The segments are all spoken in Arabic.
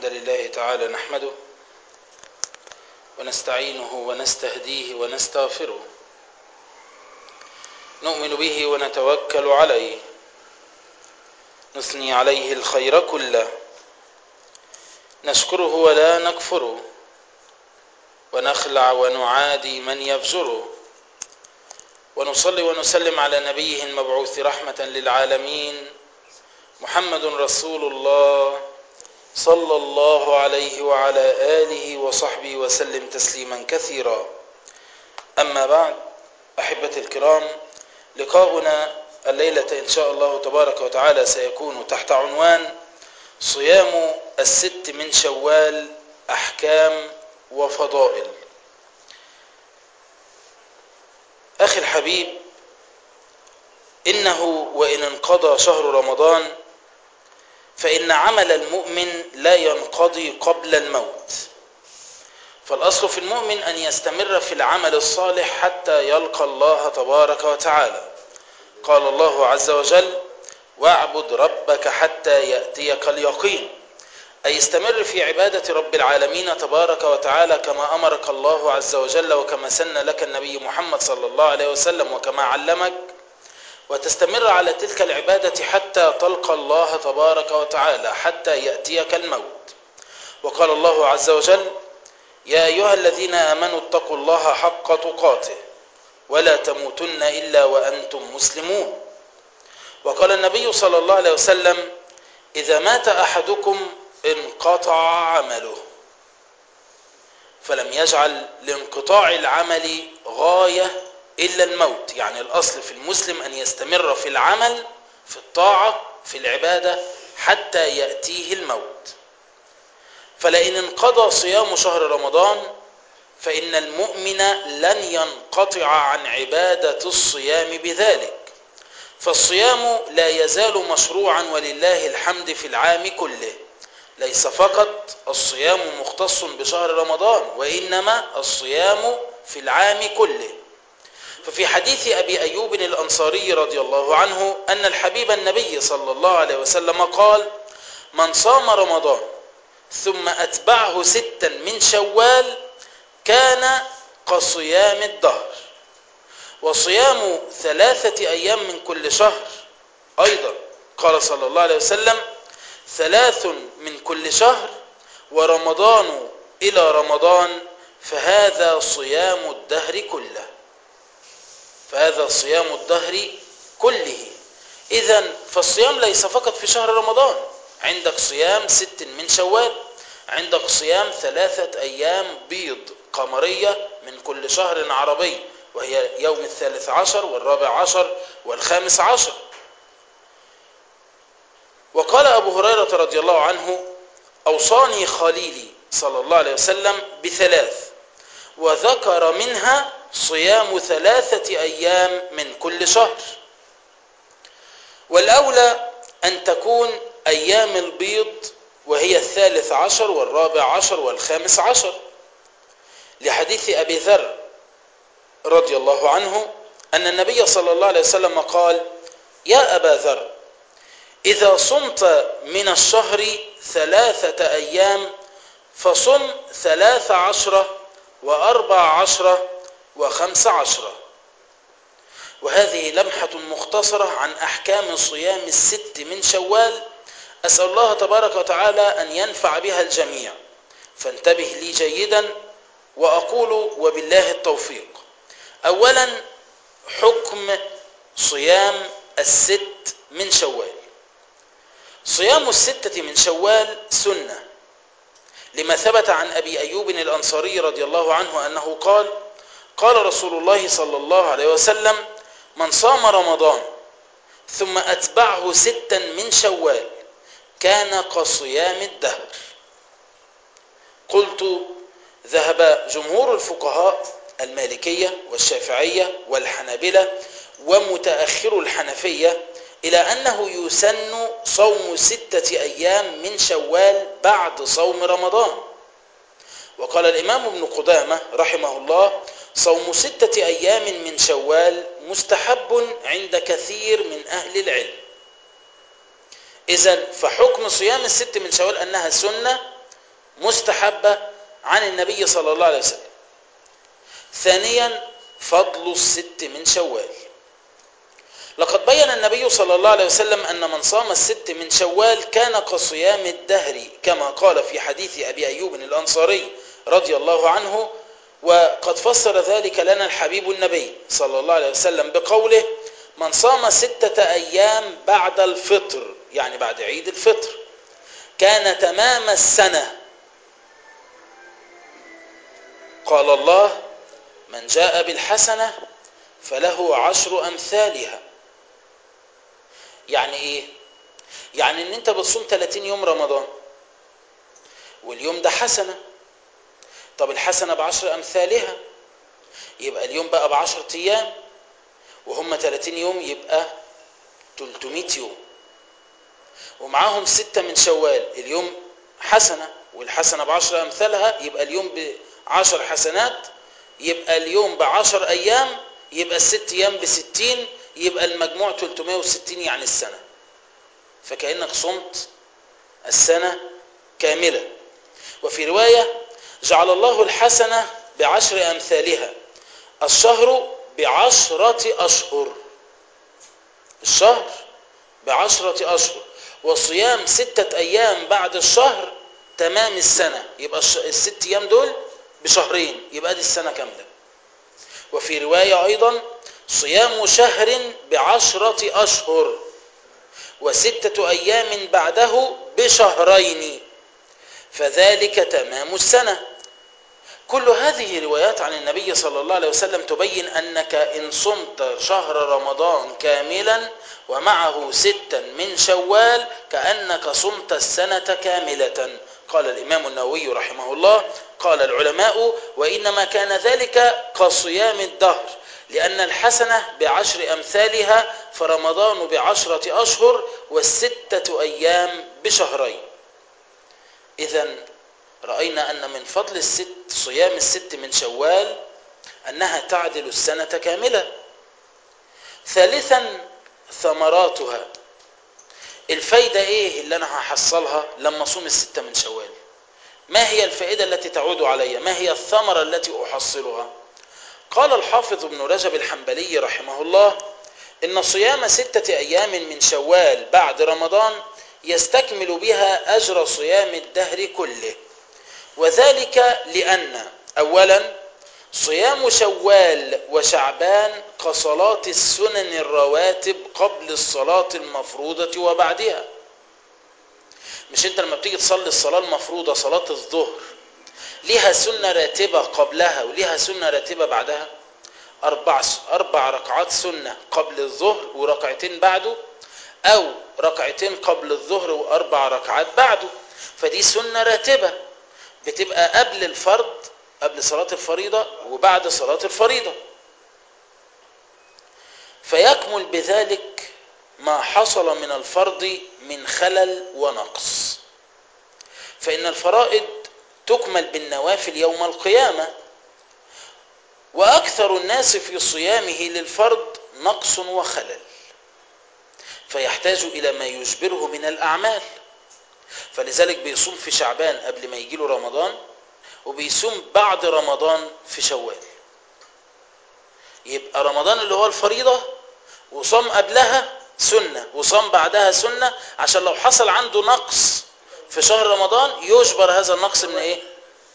الحمد لله تعالى نحمده ونستعينه ونستهديه ونستغفره، نؤمن به ونتوكل عليه، نثني عليه الخير كله، نشكره ولا نكفره، ونخلع ونعادي من يفجره، ونصلي ونسلم على نبيه المبعوث رحمة للعالمين محمد رسول الله صلى الله عليه وعلى آله وصحبه وسلم تسليما كثيرا. أما بعد، أحبتي الكرام، لقاؤنا الليلة إن شاء الله تبارك وتعالى سيكون تحت عنوان صيام الست من شوال، أحكام وفضائل. أخي الحبيب، إنه وإن انقضى شهر رمضان فإن عمل المؤمن لا ينقضي قبل الموت، فالأصل في المؤمن أن يستمر في العمل الصالح حتى يلقى الله تبارك وتعالى. قال الله عز وجل: واعبد ربك حتى يأتيك اليقين، أي استمر في عبادة رب العالمين تبارك وتعالى كما أمرك الله عز وجل، وكما سن لك النبي محمد صلى الله عليه وسلم، وكما علمك، وتستمر على تلك العبادة حتى تلقى الله تبارك وتعالى، حتى يأتيك الموت. وقال الله عز وجل: يا أيها الذين آمنوا اتقوا الله حق تقاته ولا تموتن إلا وأنتم مسلمون. وقال النبي صلى الله عليه وسلم: إذا مات أحدكم انقطع عمله، فلم يجعل لانقطاع العمل غاية إلا الموت. يعني الأصل في المسلم أن يستمر في العمل، في الطاعة، في العبادة حتى يأتيه الموت. فلئن انقضى صيام شهر رمضان فإن المؤمن لن ينقطع عن عبادة الصيام بذلك، فالصيام لا يزال مشروعا ولله الحمد في العام كله. ليس فقط الصيام مختص بشهر رمضان، وإنما الصيام في العام كله. ففي حديث أبي أيوب الأنصاري رضي الله عنه أن الحبيب النبي صلى الله عليه وسلم قال: من صام رمضان ثم أتبعه 6 من شوال كان كصيام الدهر. وصيام 3 أيام من كل شهر أيضا قال صلى الله عليه وسلم: 3 من كل شهر ورمضان إلى رمضان فهذا صيام الدهر كله. فهذا صيام الدهر كله. إذن فالصيام ليس فقط في شهر رمضان، عندك صيام 6 من شوال، عندك صيام 3 أيام بيض قمرية من كل شهر عربي، وهي يوم 13 و14 و15. وقال أبو هريرة رضي الله عنه: أوصاني خليلي صلى الله عليه وسلم ب3، وذكر منها صيام 3 أيام من كل شهر. والأولى أن تكون أيام البيض، وهي 13 و14 و15، لحديث أبي ذر رضي الله عنه أن النبي صلى الله عليه وسلم قال: يا أبا ذر، إذا صمت من الشهر 3 أيام فصم 13 و14 و15. وهذه لمحة مختصرة عن أحكام صيام 6 من شوال، أسأل الله تبارك وتعالى أن ينفع بها الجميع. فانتبه لي جيدا وأقول وبالله التوفيق. أولا، حكم صيام 6 من شوال. صيام 6 من شوال سنة، لما ثبت عن أبي أيوب الأنصاري رضي الله عنه أنه قال: قال رسول الله صلى الله عليه وسلم: من صام رمضان ثم أتبعه 6 من شوال كان كصيام الدهر. قلت: ذهب جمهور الفقهاء المالكية والشافعية والحنابلة ومتأخر الحنفية إلى أنه يسن صوم 6 أيام من شوال بعد صوم رمضان. وقال الإمام ابن قدامة رحمه الله: صوم 6 أيام من شوال مستحب عند كثير من أهل العلم. إذن فحكم صيام 6 من شوال أنها سنة، مستحبة عن النبي صلى الله عليه وسلم. ثانيا فضل الست من شوال. لقد بين النبي صلى الله عليه وسلم أن من صام الست من شوال كان كصيام الدهر، كما قال في حديث أبي أيوب الأنصاري رضي الله عنه. وقد فسر ذلك لنا الحبيب النبي صلى الله عليه وسلم بقوله: من صام 6 أيام بعد الفطر، يعني بعد عيد الفطر، كان تمام السنة. قال الله: من جاء بالحسنة فله 10 أمثالها. يعني ايه؟ يعني ان انت بتصوم 30 يوم رمضان واليوم ده حسنة. طب الحسنة ب10 أمثالها، يبقى اليوم بقى ب10 أيام، وهم 30 يوم يبقى 300 يوم، ومعاهم 6 من شوال. اليوم حسنة والحسنة ب10 أمثالها، يبقى اليوم ب10 حسنات، يبقى اليوم ب10 أيام، يبقى ال6 أيام ب60، يبقى المجموع 360، يعني السنة. فكأنك صمت السنة كاملة. وفي رواية: جعل الله الحسنة ب10 أمثالها، الشهر ب10 أشهر، الشهر ب10 أشهر، وصيام 6 أيام بعد الشهر تمام السنة، يبقى ال6 أيام دول بشهرين، يبقى دي السنة كاملة. وفي رواية أيضا: صيام شهر ب10 أشهر، و6 أيام بعده بشهرين، فذلك تمام السنة. كل هذه روايات عن النبي صلى الله عليه وسلم تبين أنك إن صمت شهر رمضان كاملا ومعه 6 من شوال كأنك صمت السنة كاملة. قال الإمام النووي رحمه الله: قال العلماء: وإنما كان ذلك كصيام الدهر، لأن الحسنة ب10 أمثالها، فرمضان ب10 أشهر، وال6 أيام بشهرين. إذن رأينا أن من فضل صيام ال6 من شوال أنها تعدل السنة كاملة. ثالثا ثمراتها. الفايدة إيه اللي أنا هحصلها لما أصوم ال6 من شوال؟ ما هي الفائدة التي تعود علي؟ ما هي الثمرة التي أحصلها؟ قال الحافظ ابن رجب الحنبلي رحمه الله: إن صيام 6 أيام من شوال بعد رمضان يستكمل بها أجر صيام الدهر كله، وذلك لأن أولا صيام شوال وشعبان كصلاة السنن الرواتب قبل الصلاة المفروضة وبعدها. مش انت لما بتيجي تصلي الصلاة المفروضة صلاة الظهر ليها سنة راتبة قبلها وليها سنة راتبة بعدها؟ 4 ركعات سنة قبل الظهر وركعتين بعده، أو ركعتين قبل الظهر و4 ركعات بعده. فدي سنة راتبة بتبقى قبل الفرض، قبل صلاة الفريضة وبعد صلاة الفريضة، فيكمل بذلك ما حصل من الفرض من خلل ونقص. فإن الفرائض تكمل بالنوافل يوم القيامة، وأكثر الناس في صيامه للفرض نقص وخلل، فيحتاج إلى ما يجبره من الأعمال. فلذلك بيصوم في شعبان قبل ما يجيله رمضان، وبيصوم بعد رمضان في شوال. يبقى رمضان اللي هو الفريضة وصام قبلها سنة وصام بعدها سنة، عشان لو حصل عنده نقص في شهر رمضان يجبر هذا النقص من ايه؟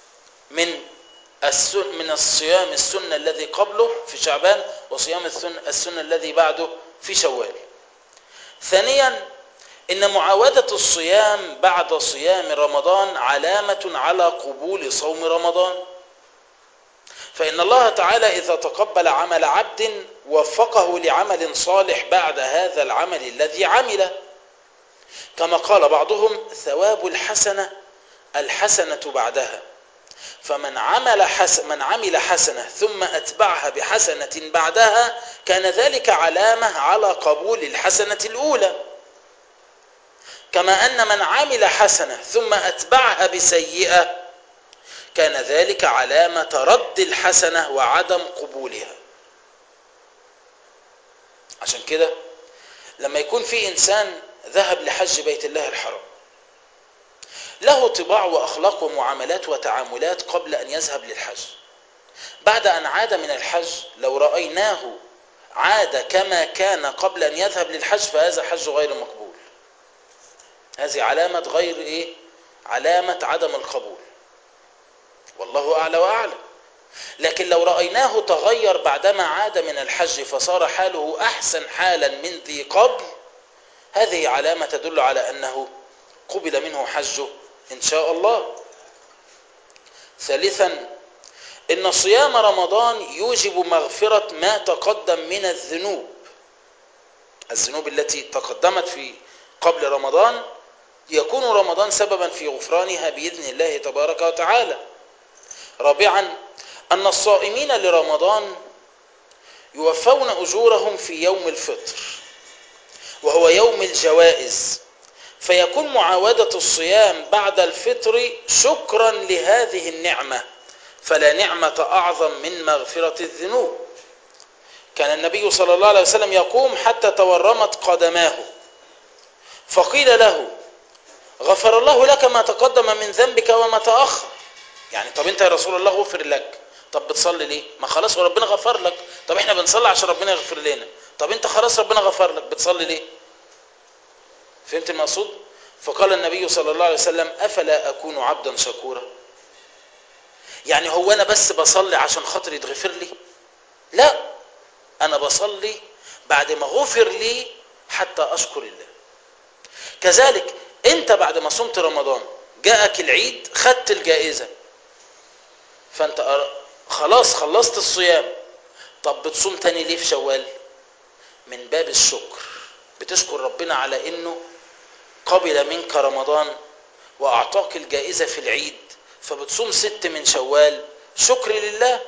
من الصيام السنة الذي قبله في شعبان، وصيام السنة الذي بعده في شوال. ثانيا إن معاودة الصيام بعد صيام رمضان علامة على قبول صوم رمضان، فإن الله تعالى إذا تقبل عمل عبد وفقه لعمل صالح بعد هذا العمل الذي عمله، كما قال بعضهم: ثواب الحسنة الحسنة بعدها. فمن عمل حسنة ثم أتبعها بحسنة بعدها كان ذلك علامة على قبول الحسنة الأولى، كما أن من عمل حسنة ثم أتبعها بسيئة كان ذلك علامة رد الحسنة وعدم قبولها. عشان كده لما يكون في إنسان ذهب لحج بيت الله الحرام، له طباع وأخلاق ومعاملات وتعاملات قبل أن يذهب للحج. بعد أن عاد من الحج لو رأيناه عاد كما كان قبل أن يذهب للحج فهذا حج غير مقبول. هذه علامة غير إيه؟ علامة عدم القبول، والله أعلى وأعلم. لكن لو رأيناه تغير بعدما عاد من الحج فصار حاله أحسن حالا من ذي قبل، هذه علامة تدل على أنه قبل منه حجه إن شاء الله. ثالثا، إن صيام رمضان يوجب مغفرة ما تقدم من الذنوب التي تقدمت في قبل رمضان، يكون رمضان سببا في غفرانها بإذن الله تبارك وتعالى. رابعا، أن الصائمين لرمضان يوفون أجورهم في يوم الفطر وهو يوم الجوائز، فيكون معاودة الصيام بعد الفطر شكرا لهذه النعمة، فلا نعمة أعظم من مغفرة الذنوب. كان النبي صلى الله عليه وسلم يقوم حتى تورمت قدماه، فقيل له: غفر الله لك ما تقدم من ذنبك وما تأخر. يعني طب انت يا رسول الله غفر لك، طب بتصلي ليه؟ ما خلاص وربنا غفر لك. طب احنا بنصلي عشان ربنا يغفر لنا، طب انت خلاص ربنا غفر لك بتصلي ليه؟ فهمت المقصود؟ فقال النبي صلى الله عليه وسلم: أفلا أكون عبدا شكورا؟ يعني هو أنا بس بصلي عشان خاطر يتغفر لي؟ لا، أنا بصلي بعد ما غفر لي حتى أشكر الله. كذلك أنت بعد ما صمت رمضان جاءك العيد خدت الجائزة، فأنت خلاص خلصت الصيام، طب بتصوم تاني ليه في شوال؟ من باب الشكر، بتشكر ربنا على إنه قبل منك رمضان وأعطاك الجائزة في العيد، فبتصوم 6 من شوال شكر لله.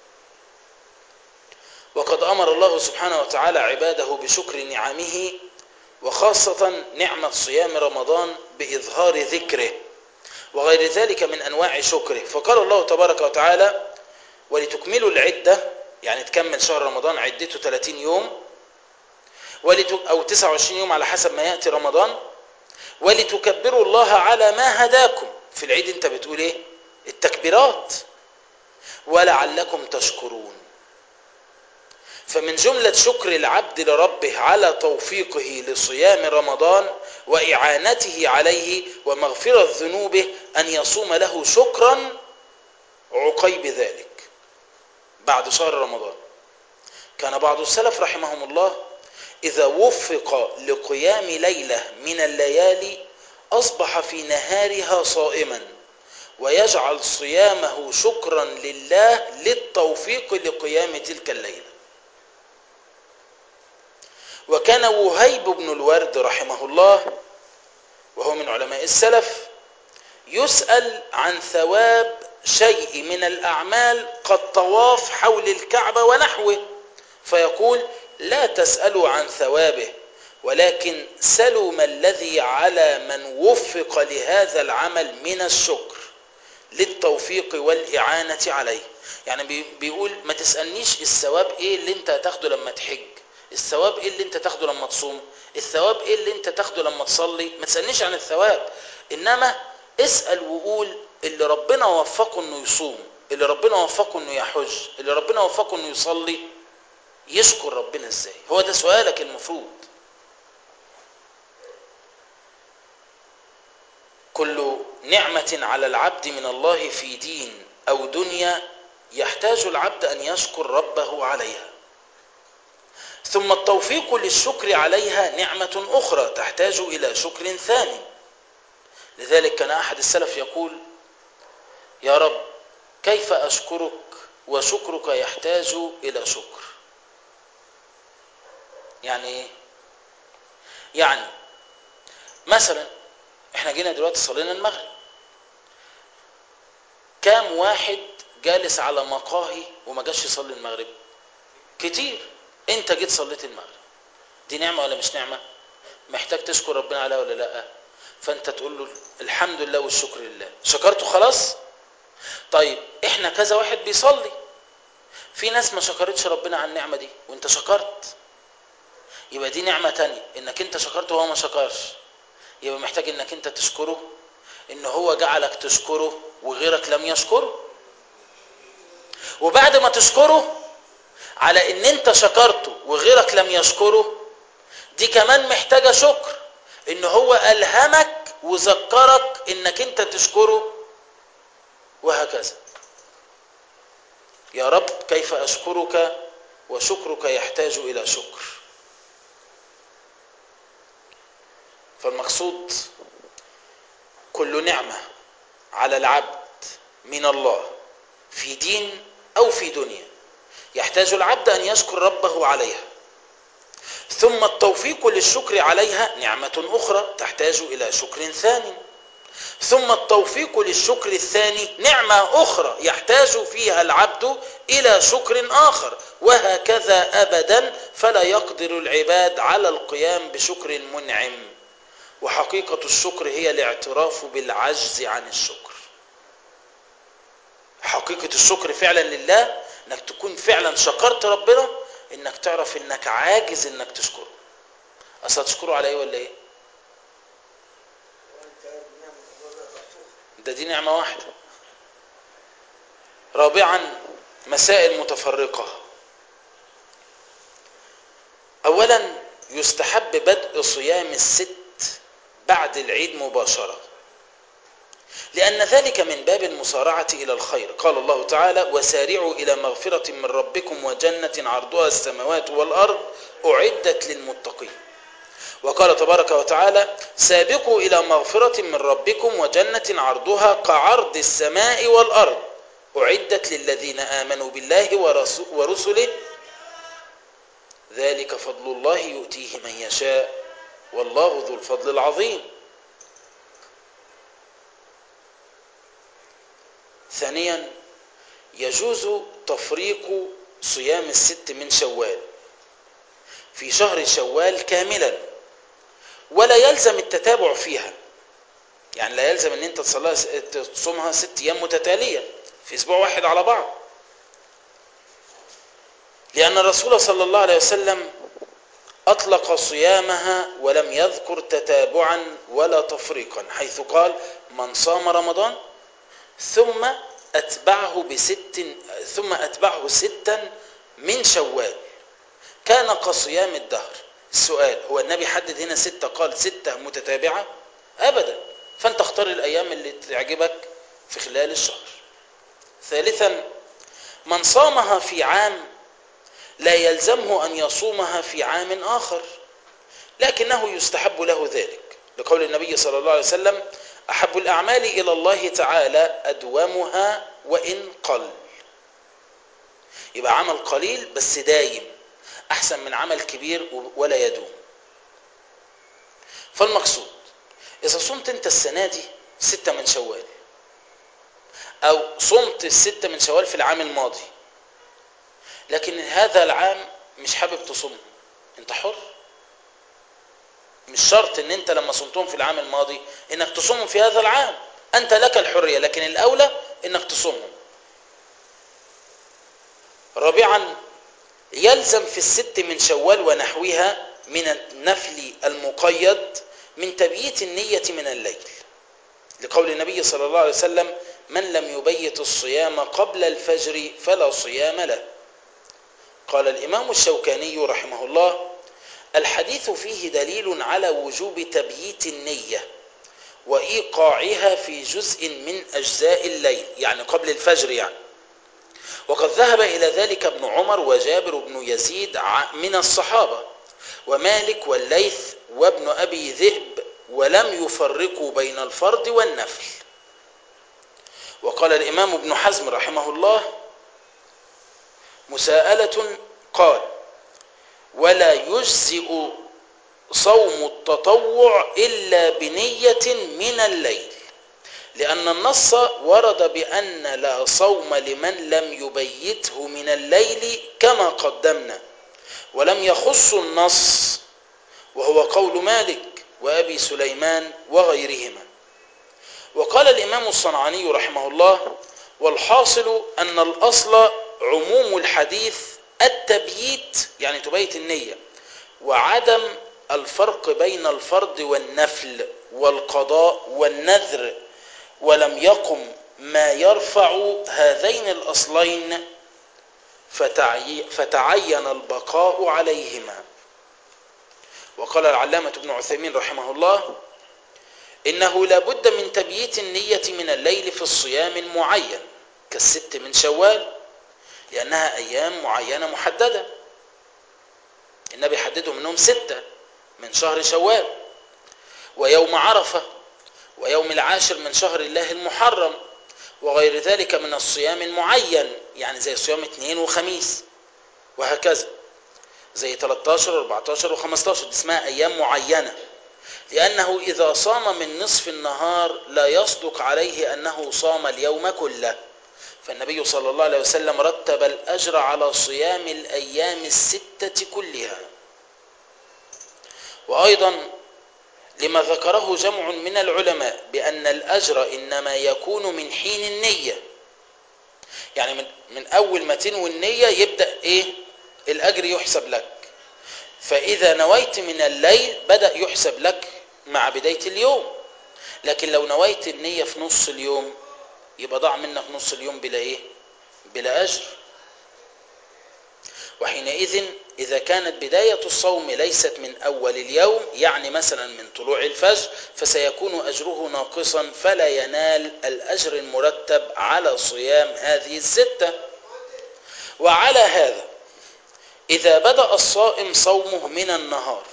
وقد أمر الله سبحانه وتعالى عباده بشكر نعمه، وخاصة نعمة صيام رمضان بإظهار ذكره وغير ذلك من أنواع شكره. فقال الله تبارك وتعالى: ولتكملوا العدة، يعني تكمل شهر رمضان عدته 30 يوم أو 29 يوم على حسب ما يأتي رمضان، ولتكبروا الله على ما هداكم. في العيد انت بتقول ايه؟ التكبيرات. ولعلكم تشكرون. فمن جملة شكر العبد لربه على توفيقه لصيام رمضان وإعانته عليه ومغفرة ذنوبه أن يصوم له شكرا عقيب ذلك بعد شهر رمضان. كان بعض السلف رحمهم الله إذا وفق لقيام ليلة من الليالي أصبح في نهارها صائما، ويجعل صيامه شكرا لله للتوفيق لقيام تلك الليلة. وكان وهيب بن الورد رحمه الله وهو من علماء السلف يسأل عن ثواب شيء من الأعمال كالطواف حول الكعبة ونحوه، فيقول: لا تسألوا عن ثوابه، ولكن سلوا ما الذي على من وفق لهذا العمل من الشكر للتوفيق والإعانة عليه. يعني بيقول ما تسألنيش الثواب ايه اللي انت هتاخده لما تحج، الثواب ايه اللي انت تاخده لما تصوم، الثواب ايه اللي انت تاخده لما تصلي. ما تسألنيش عن الثواب، انما اسأل وقول اللي ربنا وفقه انه يصوم، اللي ربنا وفقه انه يحج، اللي ربنا وفقه انه يصلي، يشكر ربنا ازاي. هو ده سؤالك المفروض. كل نعمة على العبد من الله في دين أو دنيا يحتاج العبد أن يشكر ربه عليها، ثم التوفيق للشكر عليها نعمة أخرى تحتاج إلى شكر ثاني. لذلك كان أحد السلف يقول: يا رب كيف أشكرك وشكرك يحتاج إلى شكر. يعني إيه؟ يعني مثلا احنا جينا دلوقتي صلينا المغرب، كام واحد جالس على مقاهي وما جاش يصلي المغرب؟ كتير. انت جيت صليت المغرب، دي نعمة ولا مش نعمة؟ محتاج تشكر ربنا عليها ولا لا؟ فانت تقول له الحمد لله والشكر لله. شكرته خلاص؟ طيب احنا كذا واحد بيصلي، في ناس ما شكرتش ربنا على النعمة دي وانت شكرت، يبقى دي نعمة تانية انك انت شكرته وهو ما شكرش، يبقى محتاج انك انت تشكره ان هو جعلك تشكره وغيرك لم يشكره، وبعد ما تشكره على ان انت شكرته وغيرك لم يشكره، دي كمان محتاجة شكر، ان هو ألهمك وذكرك انك انت تشكره، وهكذا. يا رب كيف أشكرك وشكرك يحتاج إلى شكر. فالمقصود كل نعمة على العبد من الله في دين أو في دنيا يحتاج العبد أن يشكر ربه عليها، ثم التوفيق للشكر عليها نعمة أخرى تحتاج إلى شكر ثاني، ثم التوفيق للشكر الثاني نعمة أخرى يحتاج فيها العبد إلى شكر آخر، وهكذا أبدا، فلا يقدر العباد على القيام بشكر منعم. وحقيقة الشكر هي الاعتراف بالعجز عن الشكر. حقيقة الشكر فعلا لله انك تكون فعلا شكرت ربنا، انك تعرف انك عاجز انك تشكره. اصلا تشكره على ايه ولا ايه؟ دي نعمة واحدة. رابعا مسائل متفرقة. اولا يستحب بدء صيام الست بعد العيد مباشرة، لأن ذلك من باب المسارعة إلى الخير. قال الله تعالى: وسارعوا إلى مغفرة من ربكم وجنة عرضها السماوات والأرض أعدت للمتقين. وقال تبارك وتعالى: سابقوا إلى مغفرة من ربكم وجنة عرضها كعرض السماء والأرض أعدت للذين آمنوا بالله ورسله ذلك فضل الله يؤتيه من يشاء والله ذو الفضل العظيم. ثانيا يجوز تفريق صيام الست من شوال في شهر شوال كاملا، ولا يلزم التتابع فيها. يعني لا يلزم ان انت تصومها 6 ايام متتالية في اسبوع واحد على بعض، لأن الرسول صلى الله عليه وسلم أطلق صيامها ولم يذكر تتابعا ولا تفريقا، حيث قال: من صام رمضان ثم أتبعه ستا من شوال كان كصيام الدهر. السؤال: هو النبي حدد هنا 6 قال 6 متتابعة؟ أبدا، فأنت اختار الأيام اللي تعجبك في خلال الشهر. ثالثا من صامها في عام لا يلزمه أن يصومها في عام آخر، لكنه يستحب له ذلك، لقول النبي صلى الله عليه وسلم: أحب الأعمال إلى الله تعالى أدومها وإن قل. يبقى عمل قليل بس دايم أحسن من عمل كبير ولا يدوم. فالمقصود إذا صمت أنت السنة دي 6 من شوال، أو صمت 6 من شوال في العام الماضي، لكن هذا العام مش حابب تصومه، أنت حر. مش شرط ان انت لما صمتهم في العام الماضي انك تصومهم في هذا العام، انت لك الحرية، لكن الاولى انك تصومهم. رابعا يلزم في 6 من شوال ونحوها من النفل المقيد من تبييت النية من الليل، لقول النبي صلى الله عليه وسلم: من لم يبيت الصيام قبل الفجر فلا صيام له. قال الإمام الشوكاني رحمه الله: الحديث فيه دليل على وجوب تبييت النية وإيقاعها في جزء من أجزاء الليل، يعني قبل الفجر يعني. وقد ذهب إلى ذلك ابن عمر وجابر بن يزيد من الصحابة ومالك والليث وابن أبي ذئب، ولم يفرقوا بين الفرض والنفل. وقال الإمام ابن حزم رحمه الله: مساءلة، قال: ولا يجزئ صوم التطوع إلا بنية من الليل، لأن النص ورد بأن لا صوم لمن لم يبيته من الليل كما قدمنا، ولم يخص النص، وهو قول مالك وأبي سليمان وغيرهما. وقال الإمام الصنعاني رحمه الله: والحاصل أن الأصل عموم الحديث التبييت، يعني تبيت النية، وعدم الفرق بين الفرض والنفل والقضاء والنذر ولم يقم ما يرفع هذين الأصلين فتعين البقاء عليهما. وقال العلامة ابن عثيمين رحمه الله: إنه لا بد من تبييت النية من الليل في الصيام المعين كالست من شوال، لأنها أيام معينة محددة، النبي حدده منهم 6 من شهر شوال، ويوم عرفة، ويوم العاشر من شهر الله المحرم، وغير ذلك من الصيام المعين، يعني زي صيام 2 وخميس، وهكذا زي 13 و14 و15، دي اسمها أيام معينة، لأنه إذا صام من نصف النهار لا يصدق عليه أنه صام اليوم كله، فالنبي صلى الله عليه وسلم رتب الأجر على صيام الأيام 6 كلها. وأيضا لما ذكره جمع من العلماء بأن الأجر إنما يكون من حين النية، يعني من أول ما تنوي النية يبدأ الأجر يحسب لك، فإذا نويت من الليل بدأ يحسب لك مع بداية اليوم، لكن لو نويت النية في نص اليوم يبقى ضاع منك نص اليوم بلا أجر. وحينئذ إذا كانت بداية الصوم ليست من أول اليوم، يعني مثلا من طلوع الفجر، فسيكون أجره ناقصا، فلا ينال الأجر المرتب على صيام هذه 6. وعلى هذا إذا بدأ الصائم صومه من النهار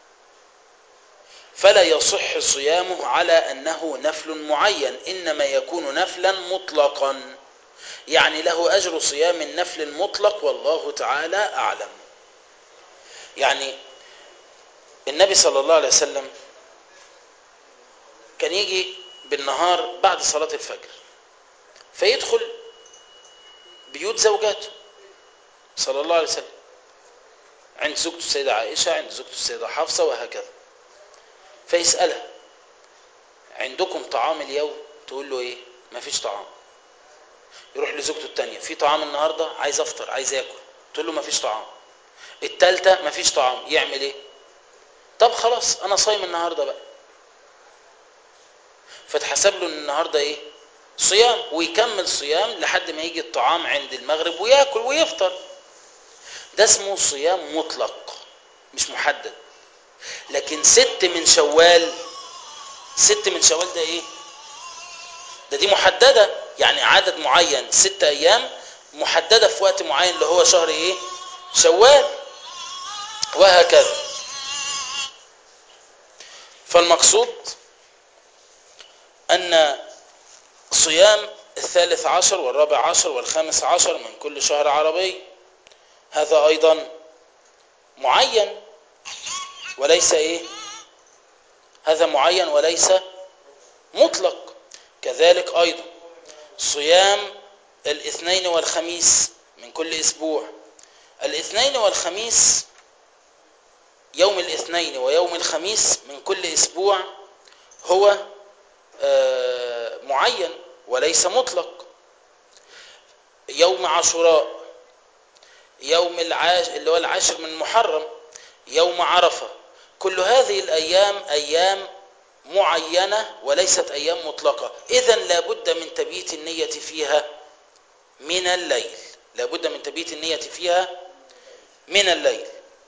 فلا يصح صيامه على أنه نفل معين، إنما يكون نفلا مطلقا، يعني له أجر صيام النفل المطلق، والله تعالى أعلم. يعني النبي صلى الله عليه وسلم كان يجي بالنهار بعد صلاة الفجر فيدخل بيوت زوجاته صلى الله عليه وسلم، عند زوجته السيدة عائشة، عند زوجته السيدة حفصة، وهكذا، فيسألها: عندكم طعام اليوم؟ تقول له ما فيش طعام. يروح لزوجته التانية: في طعام النهاردة؟ عايز افطر، عايز اكل. تقول له: ما فيش طعام. التالتة: ما فيش طعام. يعمل طب خلاص انا صايم النهاردة بقى، فتحسب له ان النهاردة صيام، ويكمل صيام لحد ما يجي الطعام عند المغرب ويأكل ويفطر. ده اسمه صيام مطلق مش محدد. لكن 6 من شوال، 6 من شوال ده دي محددة، يعني عدد معين، 6 أيام محددة في وقت معين اللي هو شهر شوال، وهكذا. فالمقصود أن صيام 13 و14 و15 من كل شهر عربي هذا أيضا معين وليس هذا معين وليس مطلق. كذلك أيضا صيام الاثنين والخميس من كل أسبوع. الاثنين والخميس، يوم الاثنين ويوم الخميس من كل أسبوع هو معين وليس مطلق. يوم عاشوراء، يوم اللي هو العاشر من محرم، يوم عرفة، كل هذه الأيام أيام معينة وليست أيام مطلقة. إذن لابد من تبييت النية فيها من الليل، لابد من تبييت النية فيها من الليل.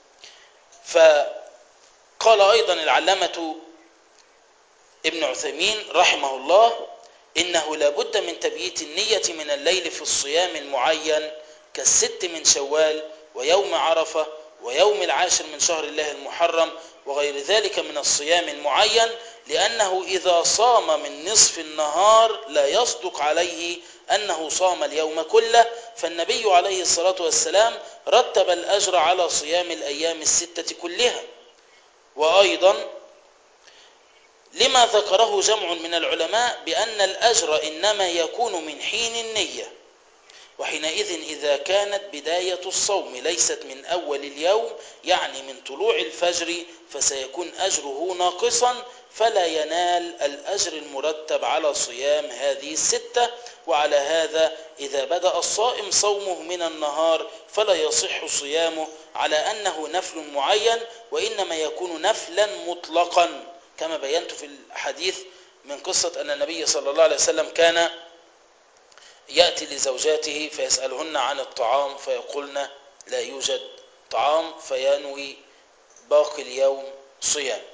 فقال أيضا العلامة ابن عثيمين رحمه الله: إنه لابد من تبييت النية من الليل في الصيام المعين كالست من شوال، ويوم عرفة، ويوم العاشر من شهر الله المحرم، وغير ذلك من الصيام المعين، لأنه إذا صام من نصف النهار لا يصدق عليه أنه صام اليوم كله، فالنبي عليه الصلاة والسلام رتب الأجر على صيام الأيام 6 كلها. وأيضا لما ذكره جمع من العلماء بأن الأجر إنما يكون من حين النية، وحينئذ إذا كانت بداية الصوم ليست من أول اليوم، يعني من طلوع الفجر، فسيكون أجره ناقصا، فلا ينال الأجر المرتب على صيام هذه 6. وعلى هذا إذا بدأ الصائم صومه من النهار فلا يصح صيامه على أنه نفل معين، وإنما يكون نفلا مطلقا كما بينت في الحديث من قصة أن النبي صلى الله عليه وسلم كان يأتي لزوجاته فيسألهن عن الطعام فيقولن لا يوجد طعام، فينوي باقي اليوم صيام.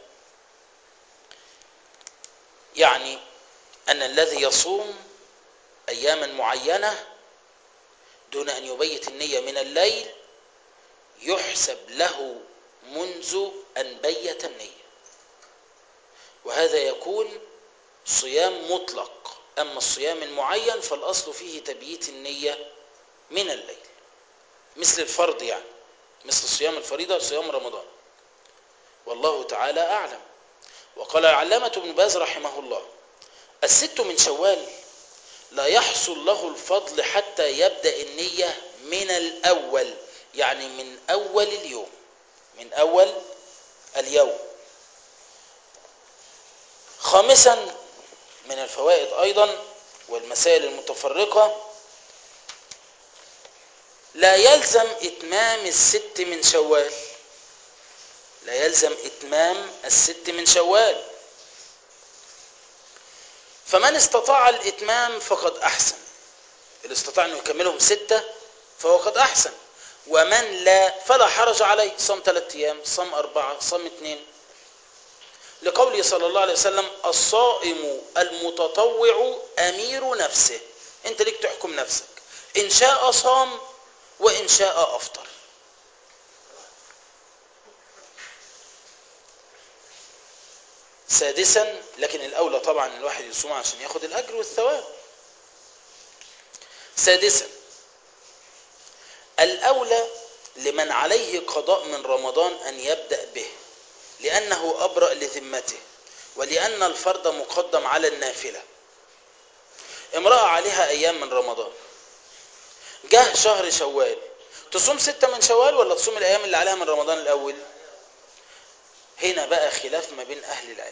يعني أن الذي يصوم أياما معينة دون أن يبيت النية من الليل يحسب له منذ أن بيت النية، وهذا يكون صيام مطلق. أما الصيام المعين فالأصل فيه تبييت النية من الليل، مثل الفرض، يعني مثل صيام الفريضة صيام رمضان، والله تعالى أعلم. وقال العلامة ابن باز رحمه الله: الست من شوال لا يحصل له الفضل حتى يبدأ النية من الأول، يعني من أول اليوم، من أول اليوم. خامسا من الفوائد أيضا والمسائل المتفرقة: لا يلزم إتمام الست من شوال، لا يلزم إتمام الست من شوال، فمن استطاع الإتمام فقد أحسن، اللي استطاع أنه يكملهم 6 فهو قد أحسن، ومن لا فلا حرج عليه، صام 3 أيام، صام 4، صام 2، لقوله صلى الله عليه وسلم: الصائم المتطوع أمير نفسه. أنت ليك تحكم نفسك، إن شاء صام وإن شاء أفطر. سادسا، لكن الأولى طبعا الواحد يصوم عشان ياخد الأجر والثواب. سادسا، الأولى لمن عليه قضاء من رمضان أن يبدأ به، لأنه أبرأ لذمته، ولأن الفرض مقدم على النافلة. امرأة عليها أيام من رمضان، جه شهر شوال، تصوم 6 من شوال ولا تصوم الأيام اللي عليها من رمضان الأول؟ هنا بقى خلاف ما بين أهل العلم.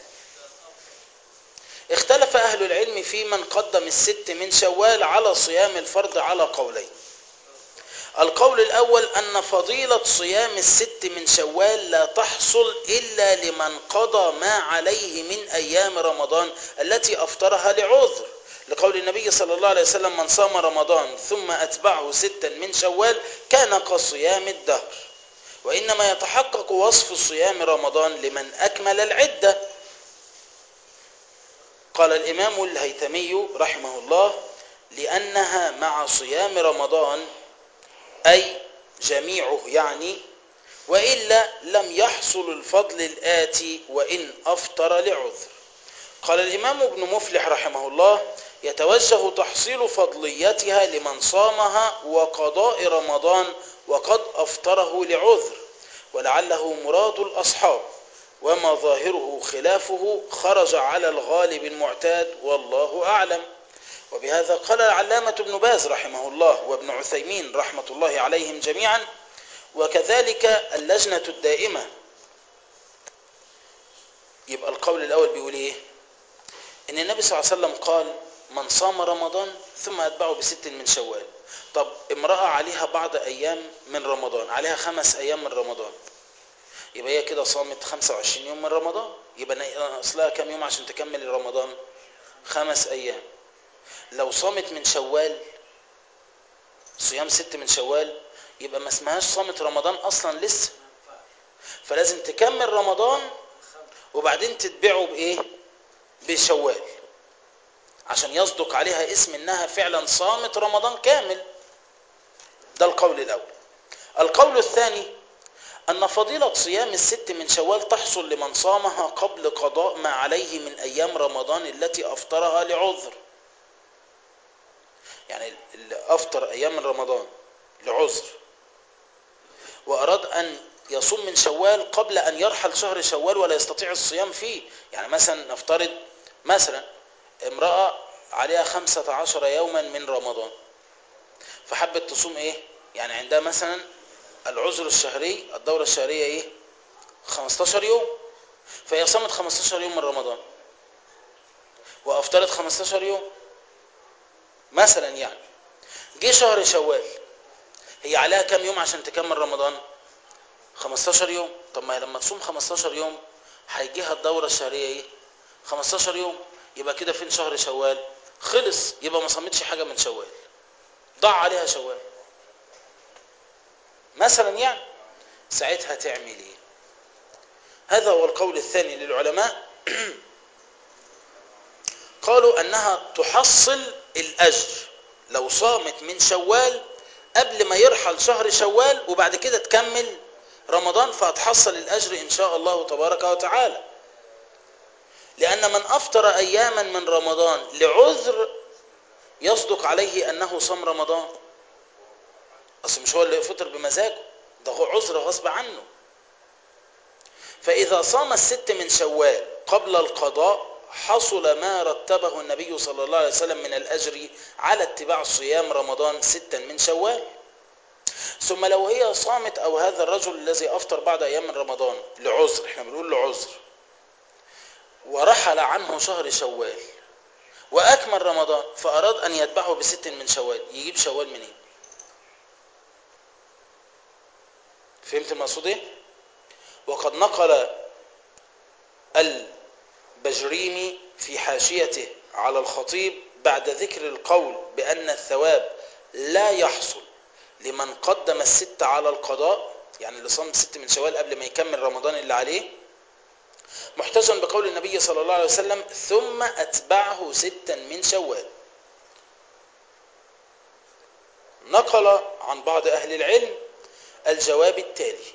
اختلف أهل العلم في من قدم 6 من شوال على صيام الفرض على قولين. القول الأول أن فضيلة صيام 6 من شوال لا تحصل إلا لمن قضى ما عليه من أيام رمضان التي أفطرها لعذر، لقول النبي صلى الله عليه وسلم: من صام رمضان ثم أتبعه 6 من شوال كان كصيام الدهر. وإنما يتحقق وصف صيام رمضان لمن أكمل العدة. قال الإمام الهيثمي رحمه الله: لأنها مع صيام رمضان، أي جميعه يعني، وإلا لم يحصل الفضل الآتي وإن أفطر لعذر. قال الإمام ابن مفلح رحمه الله: يتوجه تحصيل فضليتها لمن صامها وقضاء رمضان وقد أفطره لعذر، ولعله مراد الأصحاب، وما ظاهره خلافه خرج على الغالب المعتاد، والله أعلم. وبهذا قال العلامة ابن باز رحمه الله وابن عثيمين رحمة الله عليهم جميعا، وكذلك اللجنة الدائمة. يبقى القول الأول بيقول إيه؟ إن النبي صلى الله عليه وسلم قال: من صام رمضان ثم أتبعه ب6 من شوال. طب امرأة عليها بعض أيام من رمضان، عليها 5 أيام من رمضان، يبقى هي كده صامت 25 يوم من رمضان، يبقى أصلها كم يوم عشان تكمل رمضان؟ 5 أيام. لو صامت من شوال صيام 6 من شوال يبقى ما اسمهاش صامت رمضان أصلا لسه، فلازم تكمل رمضان وبعدين تتبعه بإيه؟ بشوال، عشان يصدق عليها اسم إنها فعلا صامت رمضان كامل. ده القول الأول. القول الثاني أن فضيلة صيام 6 من شوال تحصل لمن صامها قبل قضاء ما عليه من أيام رمضان التي أفطرها لعذر. يعني اللي أفطر أيام من رمضان لعذر وأراد أن يصوم من شوال قبل أن يرحل شهر شوال ولا يستطيع الصيام فيه، يعني مثلا نفترض مثلا امرأة عليها 15 يوما من رمضان، فحبت تصوم إيه؟ يعني عندها مثلا العذر الشهري، الدورة الشهرية إيه؟ 15 يوم، فهي صامت 15 يوم من رمضان وأفطرت 15 يوم مثلا، يعني جه شهر شوال، هي عليها كم يوم عشان تكمل رمضان؟ 15 يوم. طب ما لما تصوم 15 يوم هيجيها الدورة الشهرية ايه؟ 15 يوم، يبقى كده فين شهر شوال؟ خلص، يبقى ما صمتش حاجة من شوال، ضاع عليها شوال مثلا يعني. ساعتها تعمل ايه؟ هذا هو القول الثاني للعلماء. قالوا انها تحصل الاجر لو صامت من شوال قبل ما يرحل شهر شوال، وبعد كده تكمل رمضان، فهتحصل الاجر ان شاء الله تبارك وتعالى. لان من افطر اياما من رمضان لعذر يصدق عليه انه صام رمضان، اصل مش هو اللي فطر بمزاجه، ده هو عذر غصب عنه. فاذا صام الست من شوال قبل القضاء حصل ما رتبه النبي صلى الله عليه وسلم من الاجر على اتباع صيام رمضان 6 من شوال. ثم لو هي صامت او هذا الرجل الذي افطر بعد ايام من رمضان لعذر، احنا بنقول لعذر، ورحل عنه شهر شوال واكمل رمضان، فاراد ان يتبعه ب6 من شوال، يجيب شوال منين؟ فهمت المقصود ايه؟ وقد نقل البجريمي في حاشيته على الخطيب بعد ذكر القول بأن الثواب لا يحصل لمن قدم الست على القضاء، يعني اللي صام 6 من شوال قبل ما يكمل رمضان اللي عليه، محتجا بقول النبي صلى الله عليه وسلم ثم أتبعه 6 من شوال. نقل عن بعض أهل العلم الجواب التالي،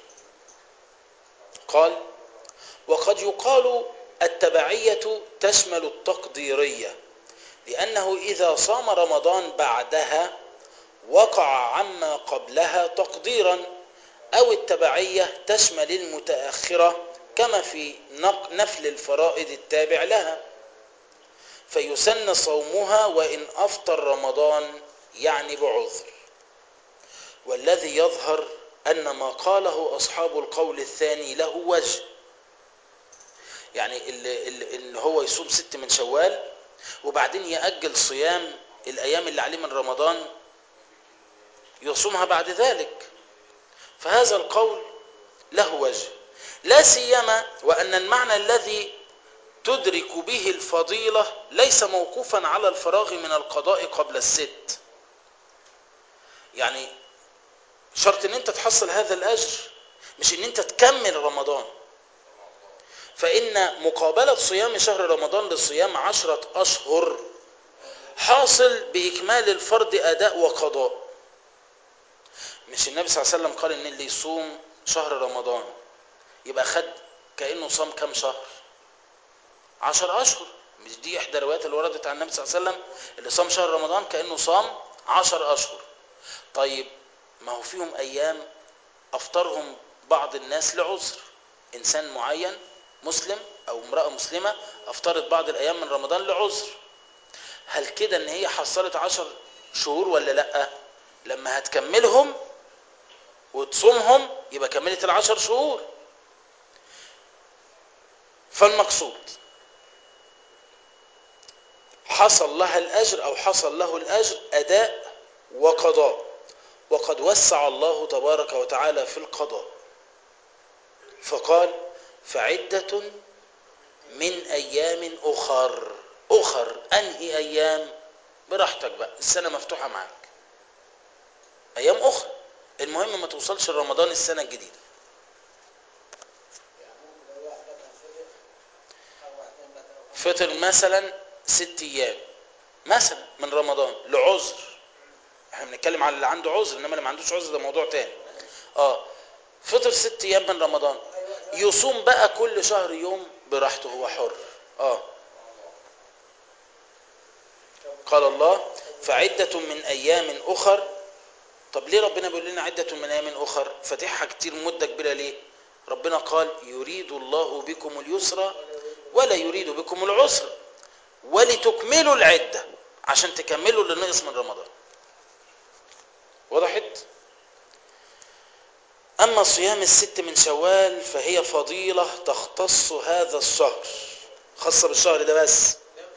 قال: وقد يقال التبعية تشمل التقديرية، لأنه إذا صام رمضان بعدها وقع عما قبلها تقديرا، أو التبعية تشمل المتأخرة كما في نفل الفرائض التابع لها، فيسن صومها وإن أفطر رمضان يعني بعذر. والذي يظهر أن ما قاله أصحاب القول الثاني له وجه، يعني اللي هو يصوم 6 من شوال وبعدين يأجل صيام الأيام اللي عليه من رمضان يصومها بعد ذلك، فهذا القول له وجه، لا سيما وأن المعنى الذي تدرك به الفضيلة ليس موقوفا على الفراغ من القضاء قبل الست. يعني شرط ان انت تحصل هذا الأجر مش ان انت تكمل رمضان، فإن مقابلة صيام شهر رمضان لصيام 10 أشهر حاصل بإكمال الفرض أداء وقضاء. مش النبي صلى الله عليه وسلم قال إن اللي يصوم شهر رمضان يبقى خد كأنه صام كم شهر؟ 10 أشهر. مش دي إحدى الروايات اللي وردت عن النبي صلى الله عليه وسلم، اللي صام شهر رمضان كأنه صام 10 أشهر. طيب ما هو فيهم أيام أفطرهم بعض الناس لعذر، إنسان معين مسلم أو امرأة مسلمة أفطرت بعض الأيام من رمضان لعذر، هل كده إن هي حصلت 10 شهور ولا لأ؟ لما هتكملهم وتصومهم يبقى كملت 10 شهور. فالمقصود حصل لها الأجر أو حصل له الأجر أداء وقضاء، وقد وسع الله تبارك وتعالى في القضاء، فقال: فعدة من أيام أخر. أخر أنهي أيام؟ براحتك بقى، السنة مفتوحة معاك، أيام أخرى، المهم ما توصلش لرمضان السنة الجديدة. فطر مثلا 6 أيام مثلا من رمضان لعذر، احنا بنتكلم على اللي عنده عذر، انما اللي ما عندوش عذر ده موضوع تاني. فطر 6 أيام من رمضان، يصوم بقى كل شهر يوم براحته، هو حر. قال الله: فعدة من أيام أخر. طب ليه ربنا بيقول لنا عدة من أيام أخر؟ فاتحها كتير مدة كبيرة ليه؟ ربنا قال: يريد الله بكم اليسر ولا يريد بكم العسر ولتكملوا العدة، عشان تكملوا اللي نقص من رمضان. وضحت؟ أما صيام 6 من شوال فهي فضيلة تختص هذا الشهر، خاصة بالشهر ده بس،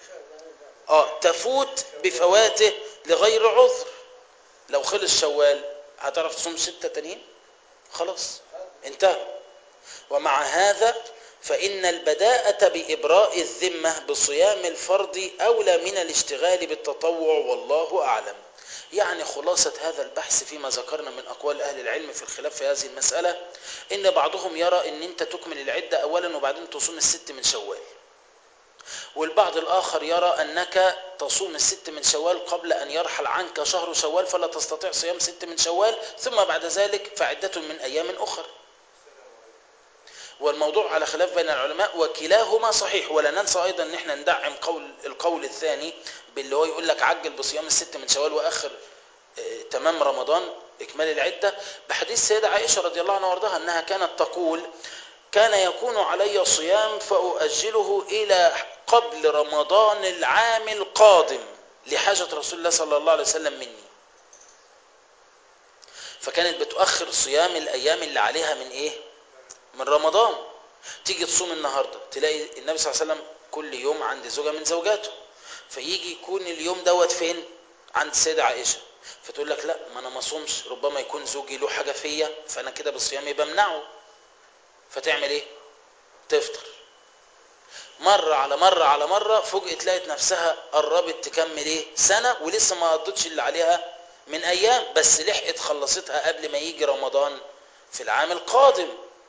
تفوت بفواته لغير عذر. لو خلص شوال هتعرف تصوم 6 تانيين؟ خلاص انتهى. ومع هذا فإن البداءة بإبراء الذمة بصيام الفرض أولى من الاشتغال بالتطوع والله أعلم. يعني خلاصة هذا البحث فيما ذكرنا من أقوال أهل العلم في الخلاف في هذه المسألة، إن بعضهم يرى إن أنت تكمل العدة أولا وبعدين تصوم الست من شوال، والبعض الآخر يرى أنك تصوم الست من شوال قبل أن يرحل عنك شهر شوال فلا تستطيع صيام ست من شوال، ثم بعد ذلك فعدة من أيام أخرى. والموضوع على خلاف بين العلماء وكلاهما صحيح. ولا ننسى أيضا أن احنا ندعم القول الثاني باللي هو يقول لك عجل بصيام الست من شوال وآخر تمام رمضان إكمال العدة، بحديث سيدة عائشة رضي الله عنها وارضاها أنها كانت تقول كان يكون علي صيام فأؤجله إلى قبل رمضان العام القادم لحاجة رسول الله صلى الله عليه وسلم مني. فكانت بتؤخر صيام الأيام اللي عليها من إيه؟ من رمضان. تيجي تصوم النهاردة تلاقي النبي صلى الله عليه وسلم كل يوم عند زوجة من زوجاته، فيجي يكون اليوم دوت فين؟ عند السيدة عائشة، فتقول لك لا ما أنا ما صومش، ربما يكون زوجي له حاجة فيا فأنا كده بالصيام بمنعه. فتعمل إيه؟ تفطر. مرة على مرة على مرة فوجئت لقيت نفسها قربت تكمل إيه؟ سنة ولسه ما قضتش اللي عليها من أيام، بس لحقت خلصتها قبل ما يجي رمضان في العام القادم.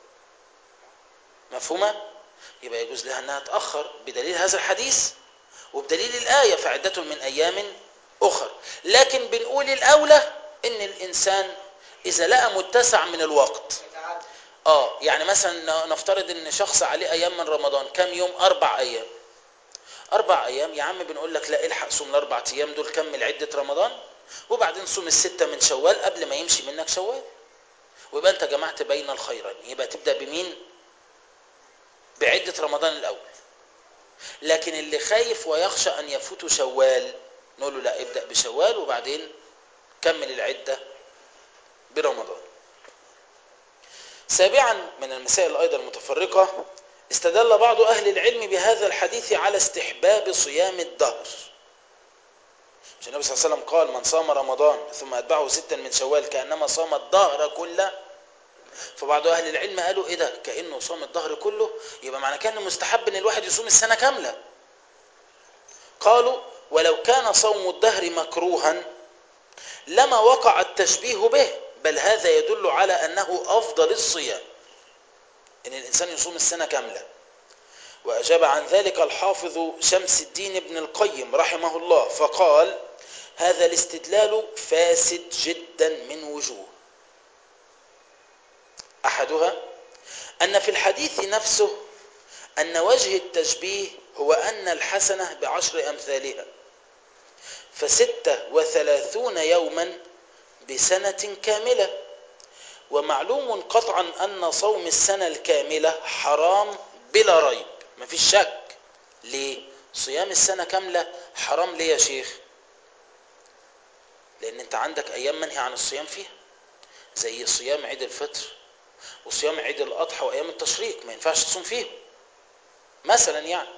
مفهومة؟ يبقى يجوز لها أنها تأخر بدليل هذا الحديث وبدليل الآية فعدة من أيام أخر. لكن بنقول الأولى إن الإنسان إذا لقى متسع من الوقت، يعني مثلا نفترض إن شخص عليه أيام من رمضان كم يوم؟ 4 أيام. 4 أيام يا عم بنقول لك لا الحق صوم ال4 أيام دول، كمل عدة رمضان وبعدين صوم ال6 من شوال قبل ما يمشي منك شوال، ويبقى أنت جمعت بين الخيرين. يبقى تبدأ بمين؟ بعدة رمضان الأول. لكن اللي خايف ويخشى أن يفوت شوال نقول له لا ابدأ بشوال وبعدين كمل العدة برمضان. سابعا من المسائل أيضا المتفرقة، استدل بعض أهل العلم بهذا الحديث على استحباب صيام الدهر. مش النبي صلى الله عليه وسلم قال من صام رمضان ثم أتبعه 6 من شوال كأنما صام الدهر كله؟ فبعض أهل العلم قالوا إيه ده؟ كأنه صام الدهر كله، يبقى معنى كان مستحب أن الواحد يصوم السنة كاملة. قالوا ولو كان صوم الدهر مكروها لما وقع التشبيه به، بل هذا يدل على أنه أفضل الصيام إن الإنسان يصوم السنة كاملة. وأجاب عن ذلك الحافظ شمس الدين ابن القيم رحمه الله فقال هذا الاستدلال فاسد جدا من وجوه. أحدها أن في الحديث نفسه أن وجه التشبيه هو أن الحسنة ب10 أمثالها، ف36 يوما بسنة كاملة. ومعلوم قطعا أن صوم السنة الكاملة حرام بلا ريب، ما فيش شك. ليه؟ صيام السنة كاملة حرام ليه يا شيخ؟ لأن أنت عندك أيام منهي عن الصيام فيها، زي صيام عيد الفطر وصيام عيد الأضحى وأيام التشريق ما ينفعش تصوم فيهم مثلا يعني.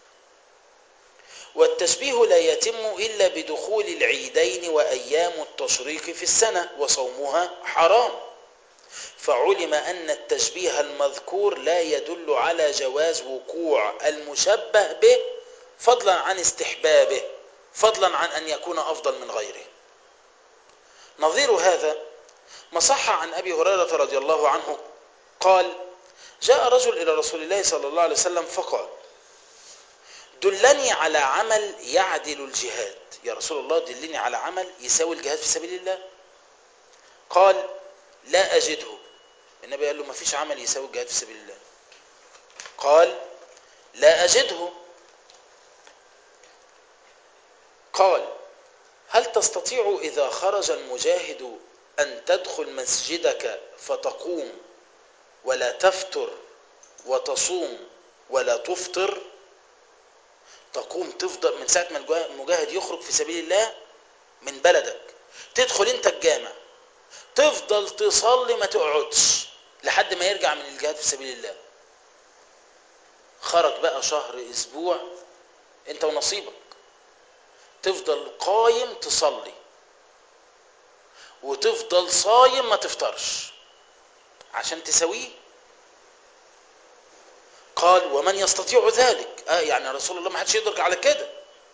والتشبيه لا يتم إلا بدخول العيدين وأيام التشريق في السنة وصومها حرام، فعلم أن التشبيه المذكور لا يدل على جواز وقوع المشبه به فضلا عن استحبابه، فضلا عن أن يكون أفضل من غيره. نظير هذا ما صح عن أبي هريرة رضي الله عنه قال جاء رجل إلى رسول الله صلى الله عليه وسلم فقال دلني على عمل يعدل الجهاد. يا رسول الله دلني على عمل يساوي الجهاد في سبيل الله. قال لا أجده. النبي قال له ما فيش عمل يساوي الجهاد في سبيل الله. قال لا أجده. قال هل تستطيع إذا خرج المجاهد أن تدخل مسجدك فتقوم ولا تفتر وتصوم ولا تفطر؟ تقوم تفضل من ساعة ما المجاهد يخرج في سبيل الله من بلدك تدخل انت الجامع تفضل تصلي ما تقعدش لحد ما يرجع من الجهاد في سبيل الله. خرج بقى شهر اسبوع انت ونصيبك، تفضل قايم تصلي وتفضل صايم ما تفطرش عشان تسويه. قال ومن يستطيع ذلك؟ يعني رسول الله ما حدش يقدر على كده.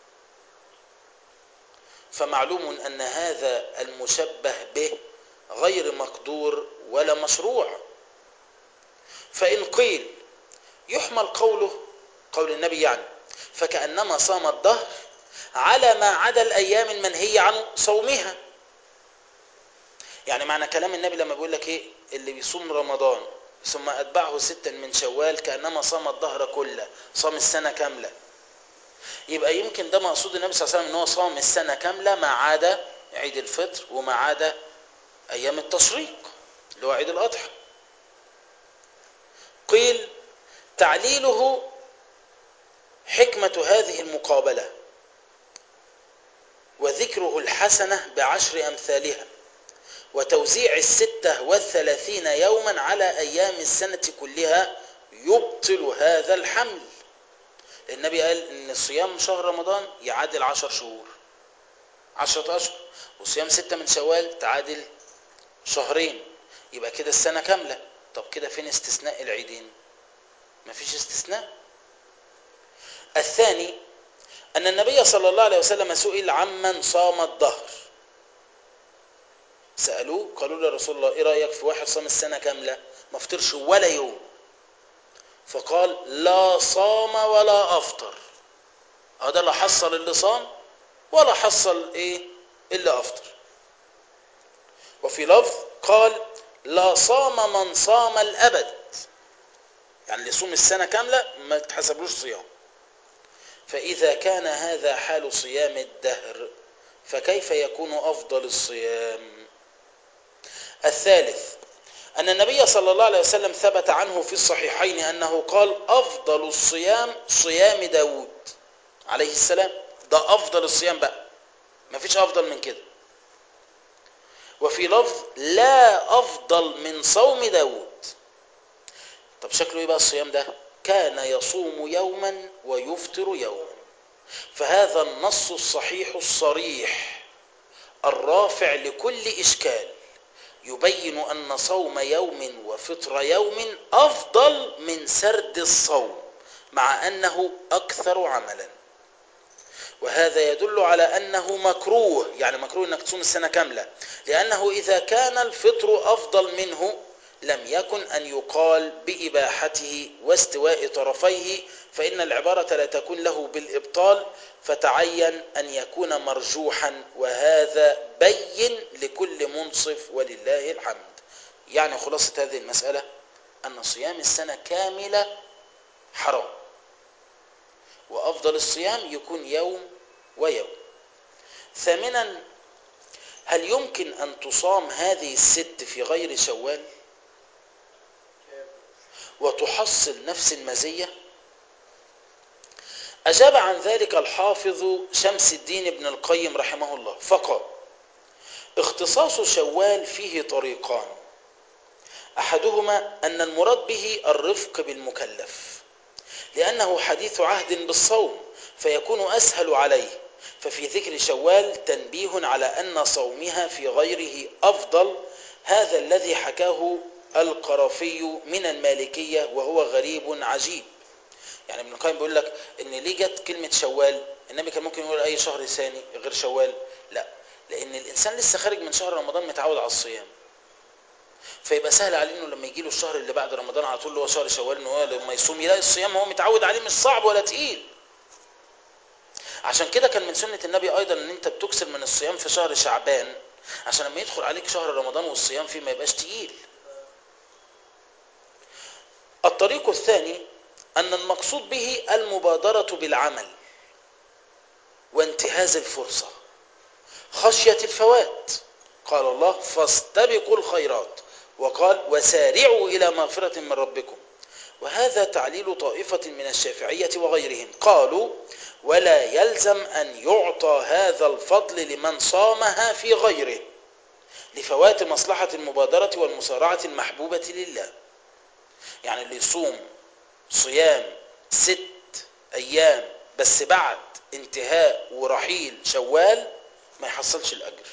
فمعلوم أن هذا المشبه به غير مقدور ولا مشروع. فإن قيل يحمل قول النبي يعني فكأنما صام الدهر على ما عدا الأيام المنهي عن صومها. يعني معنى كلام النبي لما بيقول لك ايه اللي بيصوم رمضان ثم أتبعه 6 من شوال كأنما صام الدهر كله، صام السنة كاملة. يبقى يمكن ده مقصود النبي صلى الله عليه وسلم ان هو صام السنة كاملة ما عدا عيد الفطر وما عدا أيام التشريق اللي هو عيد الأضحى. قيل تعليله حكمة هذه المقابلة وذكره الحسنة ب10 أمثالها وتوزيع 36 يوما على أيام السنة كلها يبطل هذا الحمل. النبي قال إن صيام شهر رمضان يعادل 10 شهور 10 أشهر، وصيام 6 من شوال تعادل شهرين، يبقى كده السنة كاملة. طب كده فين استثناء العيدين؟ مفيش استثناء. الثاني أن النبي صلى الله عليه وسلم سئل عمن صام الدهر، سألوه قالوا له رسول الله ايه رأيك في واحد صام السنة كاملة ما فطرش ولا يوم؟ فقال لا صام ولا أفطر. هذا لا حصل اللي صام ولا حصل ايه اللي أفطر. وفي لفظ قال لا صام من صام الأبد، يعني اللي يصوم السنة كاملة ما تحسبلوش صيام. فإذا كان هذا حال صيام الدهر فكيف يكون أفضل الصيام؟ الثالث أن النبي صلى الله عليه وسلم ثبت عنه في الصحيحين أنه قال أفضل الصيام صيام داود عليه السلام. ده أفضل الصيام بقى، ما فيش أفضل من كده. وفي لفظ لا أفضل من صوم داود. طب شكله إيه بقى الصيام ده؟ كان يصوم يوما ويفطر يوما. فهذا النص الصحيح الصريح الرافع لكل إشكال يبين أن صوم يوم وفطر يوم أفضل من سرد الصوم مع أنه أكثر عملا. وهذا يدل على أنه مكروه، يعني مكروه أنك تصوم السنة كاملة، لأنه إذا كان الفطر أفضل منه لم يكن أن يقال بإباحته واستواء طرفيه، فإن العبارة لا تكون له بالإبطال، فتعين أن يكون مرجوحا، وهذا بين لكل منصف ولله الحمد. يعني خلاصة هذه المسألة أن صيام السنة كاملة حرام، وأفضل الصيام يكون يوم ويوم. ثامنا هل يمكن أن تصام هذه الست في غير شوال وتحصل نفس المزية؟ أجاب عن ذلك الحافظ شمس الدين ابن القيم رحمه الله فقال اختصاص شوال فيه طريقان، أحدهما أن المراد به الرفق بالمكلف لأنه حديث عهد بالصوم فيكون أسهل عليه، ففي ذكر شوال تنبيه على أن صومها في غيره أفضل، هذا الذي حكاه القرافي من المالكية وهو غريب عجيب. يعني ابن القيم بيقول لك ان ليه جت كلمة شوال؟ النبي كان ممكن يقول اي شهر ثاني غير شوال، لا، لان الانسان لسه خارج من شهر رمضان متعود على الصيام، فيبقى سهل عليه انه لما يجي له الشهر اللي بعد رمضان على طول اللي هو شهر شوال انه هو لما يصوم يلاقي الصيام هو متعود عليه مش صعب ولا تقيل. عشان كده كان من سنة النبي ايضا ان انت بتكسر من الصيام في شهر شعبان عشان لما يدخل عليك شهر رمضان والصيام فيه ما يبقاش تقيل. الطريق الثاني أن المقصود به المبادرة بالعمل وانتهاز الفرصة خشية الفوات. قال الله فاستبقوا الخيرات، وقال وسارعوا إلى مغفرة من ربكم. وهذا تعليل طائفة من الشافعية وغيرهم، قالوا ولا يلزم أن يعطى هذا الفضل لمن صامها في غيره لفوات مصلحة المبادرة والمسارعة المحبوبة لله. يعني اللي يصوم صيام 6 أيام بس بعد انتهاء ورحيل شوال ما يحصلش الأجر.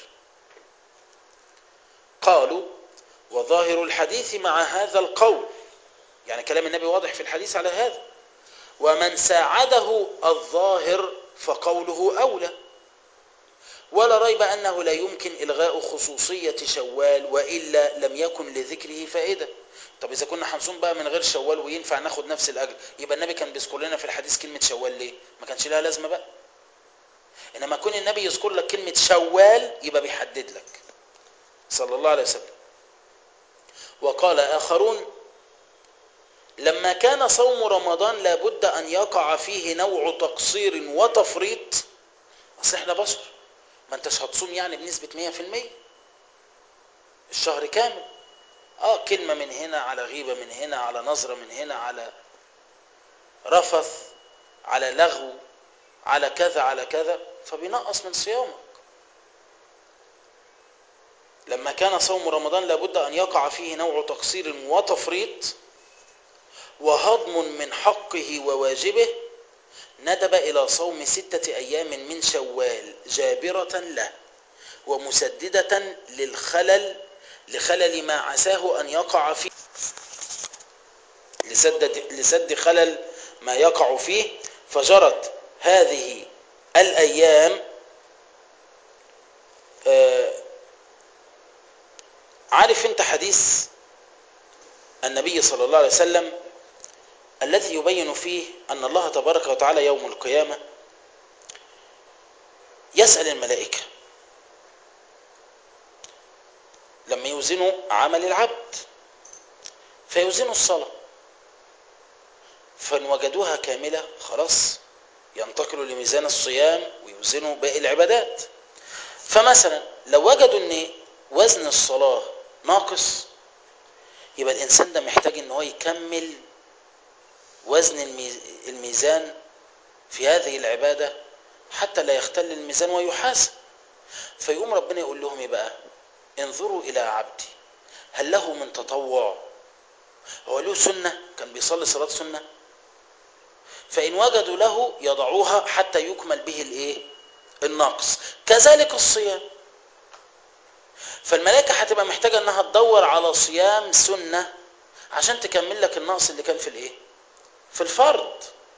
قالوا وظاهر الحديث مع هذا القول، يعني كلام النبي واضح في الحديث على هذا. ومن ساعده الظاهر فقوله أولى، ولا ريب أنه لا يمكن إلغاء خصوصية شوال وإلا لم يكن لذكره فائدة. طب إذا كنا هنصوم بقى من غير شوال وينفع ناخد نفس الأجر، يبقى النبي كان بيذكر لنا في الحديث كلمة شوال ليه؟ ما كانش لها لازمة بقى. إنما كون النبي يذكر لك كلمة شوال يبقى بيحدد لك صلى الله عليه وسلم. وقال آخرون: لما كان صوم رمضان لابد أن يقع فيه نوع تقصير وتفريط. أصل إحنا بشر، ما أنتش هتصوم يعني بنسبة 100% الشهر كامل. كلمة من هنا، على غيبة من هنا، على نظرة من هنا، على رفث، على لغو، على كذا على كذا، فبينقص من صيامك. لما كان صوم رمضان لابد أن يقع فيه نوع تقصير وتفريط وهضم من حقه وواجبه، ندب إلى صوم 6 أيام من شوال جابرة له ومسددة لخلل ما عساه أن يقع فيه، لسد خلل ما يقع فيه. فجرت هذه الأيام. عارف انت حديث النبي صلى الله عليه وسلم الذي يبين فيه أن الله تبارك وتعالى يوم القيامة يسأل الملائكة لما يوزنوا عمل العبد، فيوزنوا الصلاة، فإن وجدوها كاملة خلاص ينتقلوا لميزان الصيام ويوزنوا باقي العبادات. فمثلا لو وجدوا ان وزن الصلاة ناقص، يبقى الإنسان ده محتاج ان هو يكمل وزن الميزان في هذه العبادة حتى لا يختل الميزان ويحاسب. فيقوم ربنا يقول لهم ايه بقى؟ انظروا إلى عبدي هل له من تطوع؟ هو له سنة كان بيصلي صلاة سنة؟ فإن وجدوا له يضعوها حتى يكمل به الناقص. كذلك الصيام، فالملائكة هتبقى محتاجة انها تدور على صيام سنة عشان تكمل لك النقص اللي كان في الفرض.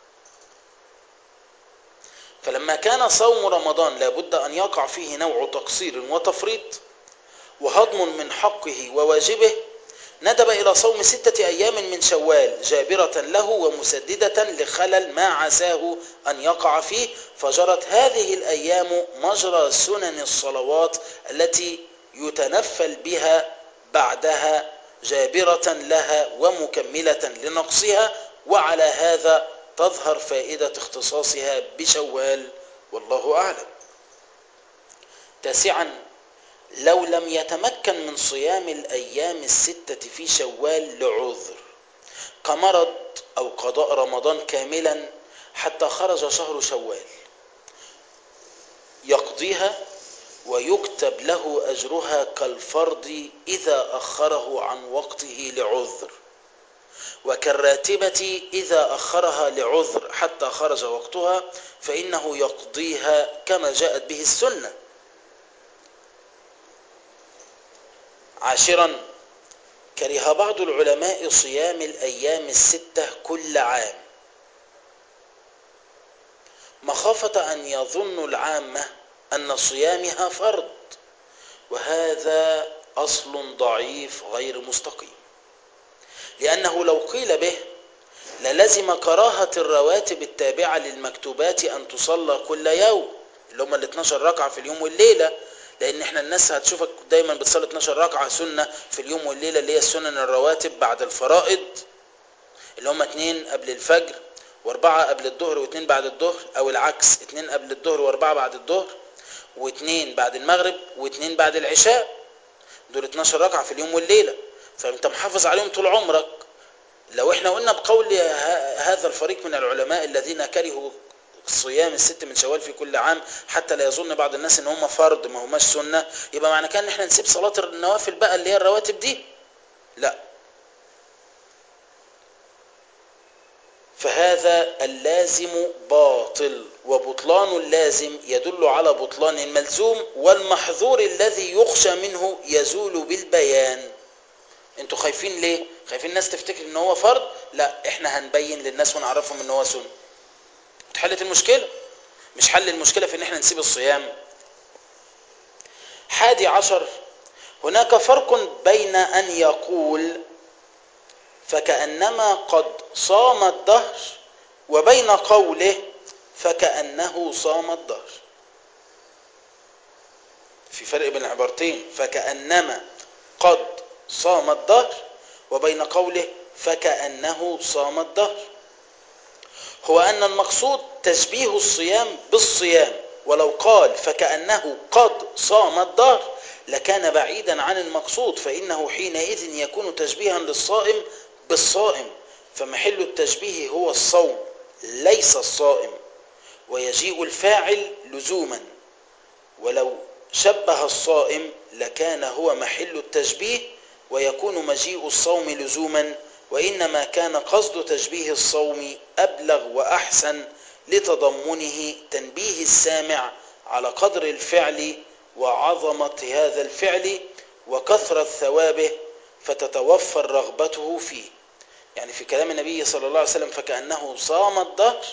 فلما كان صوم رمضان لابد أن يقع فيه نوع تقصير وتفريط وهضم من حقه وواجبه، ندب إلى صوم 6 أيام من شوال جابرة له ومسددة لخلل ما عساه أن يقع فيه. فجرت هذه الأيام مجرى سنن الصلوات التي يتنفل بها بعدها جابرة لها ومكملة لنقصها، وعلى هذا تظهر فائدة اختصاصها بشوال، والله أعلم. 9، لو لم يتمكن من صيام الأيام 6 في شوال لعذر كمرض أو قضاء رمضان كاملا حتى خرج شهر شوال، يقضيها ويكتب له أجرها كالفرض إذا أخره عن وقته لعذر، وكالراتبة إذا أخرها لعذر حتى خرج وقتها فإنه يقضيها كما جاءت به السنة. 10، كره بعض العلماء صيام الأيام 6 كل عام مخافة أن يظن العامة أن صيامها فرض، وهذا أصل ضعيف غير مستقيم، لأنه لو قيل به للزم كراهة الرواتب التابعة للمكتوبات أن تصلى كل يوم، اللي هم 12 ركعة في اليوم والليلة، لأن احنا الناس هتشوفك دايما بتصلي 12 ركعة سنة في اليوم والليلة اللي هي السنن الرواتب بعد الفرائض، اللي هم 2 قبل الفجر و4 قبل الظهر و2 بعد الظهر، أو العكس 2 قبل الظهر و4 بعد الظهر و2 بعد المغرب و2 بعد العشاء. دول 12 ركعة في اليوم والليلة، فانت محافظ عليهم طول عمرك. لو احنا قلنا بقول هذا الفريق من العلماء الذين كرهوا صيام 6 من شوال في كل عام حتى لا يظن بعض الناس ان هم فرض ما هماش سنة، يبقى معنى كان ان احنا نسيب صلاة النوافل بقى اللي هي الرواتب دي؟ لا. فهذا اللازم باطل، وبطلان اللازم يدل على بطلان الملزوم، والمحظور الذي يخشى منه يزول بالبيان. انتوا خايفين ليه؟ خايفين الناس تفتكر ان هو فرض؟ لا احنا هنبين للناس ونعرفهم ان هو سنة، اتحلت المشكلة. مش حل المشكلة في ان احنا نسيب الصيام. 11، هناك فرق بين ان يقول فكأنما قد صام الدهر وبين قوله فكأنه صام الدهر. في فرق بين العبارتين، فكأنما قد صام الدهر وبين قوله فكأنه صام الدهر. هو أن المقصود تشبيه الصيام بالصيام، ولو قال فكأنه قد صام الدهر لكان بعيدا عن المقصود، فإنه حينئذ يكون تشبيها للصائم بالصائم، فمحل التشبيه هو الصوم ليس الصائم، ويجيء الفاعل لزوما، ولو شبه الصائم لكان هو محل التشبيه ويكون مجيء الصوم لزوما، وإنما كان قصد تشبيه الصوم أبلغ وأحسن لتضمنه تنبيه السامع على قدر الفعل وعظمة هذا الفعل وكثرة ثوابه فتتوفر رغبته فيه. يعني في كلام النبي صلى الله عليه وسلم فكأنه صام الدهر،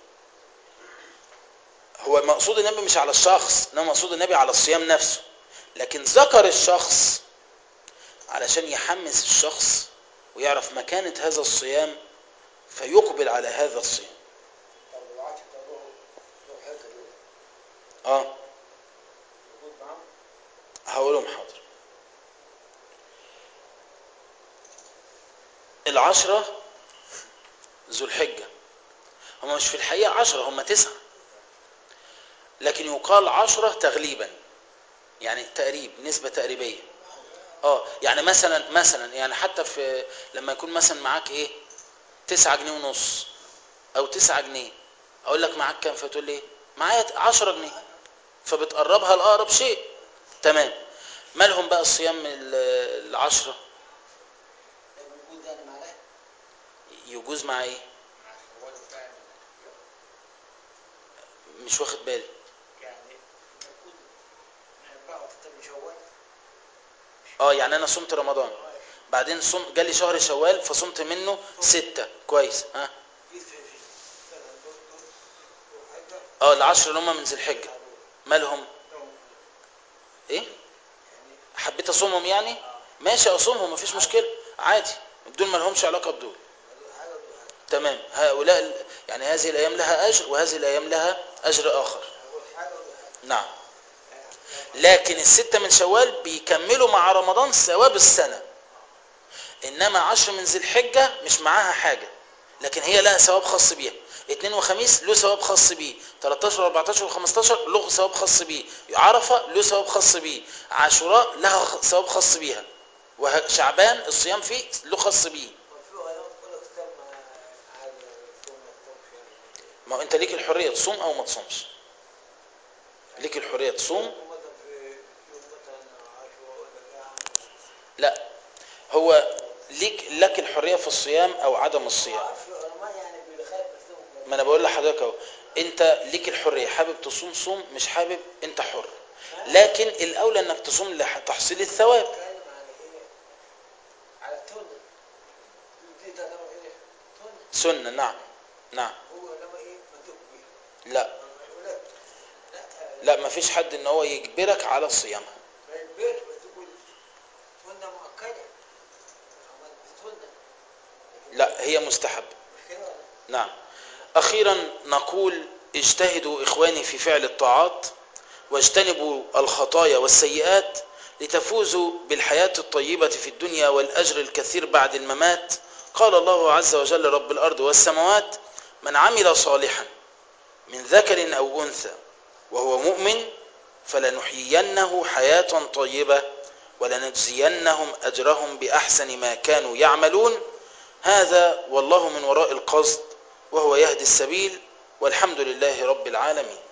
هو مقصود النبي مش على الشخص، انما مقصود النبي على الصيام نفسه، لكن ذكر الشخص علشان يحمس الشخص ويعرف مكانة هذا الصيام فيقبل على هذا الصيام. هقولهم حاضر. 10 ذو الحجة، هم مش في الحقيقة 10، هم 9، لكن يقال 10 تغليبا، يعني تقريب، نسبة تقريبية. يعني مثلا يعني حتى في لما يكون مثلا معاك 9 جنيه ونص او 9 جنيه، اقول لك معاك كام فتقول لي معايا 10 جنيه، فبتقربها لأقرب شيء. تمام. مالهم بقى الصيام 10؟ يجوز مع ايه؟ مش واخد بالي. يعني انا صمت رمضان، بعدين جالي شهر شوال فصمت منه 6، كويس. 10 اللي هم من ذي الحجة مالهم؟ حبيت اصومهم يعني، ماشي اصومهم مفيش مشكلة عادي، دول ما لهمش علاقة بدول. تمام. هؤلاء يعني هذه الايام لها اجر وهذه الايام لها اجر اخر. نعم. لكن 6 من شوال بيكملوا مع رمضان ثواب السنة، انما 10 من ذي الحجة مش معاها حاجة، لكن هي لها ثواب خاص بيها. 2 وخميس له ثواب خاص بيه، 13 و14 و15 له ثواب خاص بيه، عرفة له ثواب خاص بيه، عاشوراء لها ثواب خاص بيها، وشعبان الصيام فيه له خاص بيه. ما انت ليك الحرية تصوم او ما تصومش، ليك الحرية تصوم. لا، هو لك الحرية في الصيام او عدم الصيام. ما انا بقول لحضرتك اهو، انت ليك الحرية، حابب تصوم صوم، مش حابب انت حر، لكن الاولى انك تصوم لتحصيل الثواب. سنة. نعم نعم. لا لا، ما فيش حد ان هو يجبرك على صيامها. لا، هي مستحب. نعم. اخيرا نقول اجتهدوا اخواني في فعل الطاعات واجتنبوا الخطايا والسيئات لتفوزوا بالحياة الطيبة في الدنيا والأجر الكثير بعد الممات. قال الله عز وجل رب الأرض والسماوات: من عمل صالحا من ذكر أو أنثى وهو مؤمن فلنحيينه حياة طيبة ولنجزينهم أجرهم بأحسن ما كانوا يعملون. هذا والله من وراء القصد وهو يهدي السبيل، والحمد لله رب العالمين.